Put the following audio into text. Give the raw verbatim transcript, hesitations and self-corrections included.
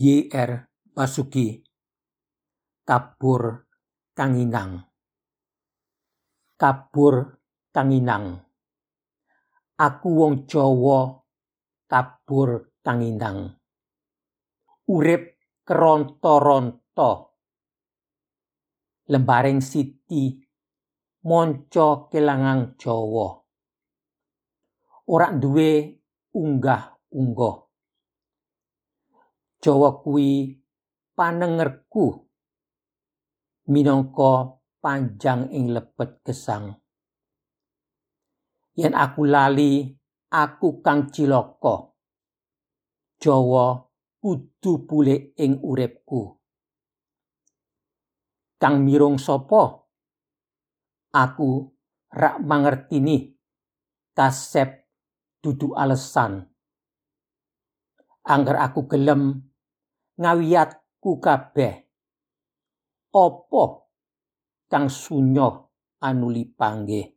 Y R Basuki Kabur Kanginang. Kabur Kanginang. Aku wong Jawa kabur kanginang. Urip keronto-ronto. Lembaring siti monco kelangang Jawa. Ora duwe unggah-ungguh. Jawa kuwi panengerku minangka panjang ing lebet gesang. Yen aku lali, aku kang cilaka. Jawa kudu pulih ing uripku. Kang mirung sapa? Aku rak mangertini kasep dudu alesan. Angger aku gelem ngawiyatku kabeh. Apa kang sunyoh anuli panggih.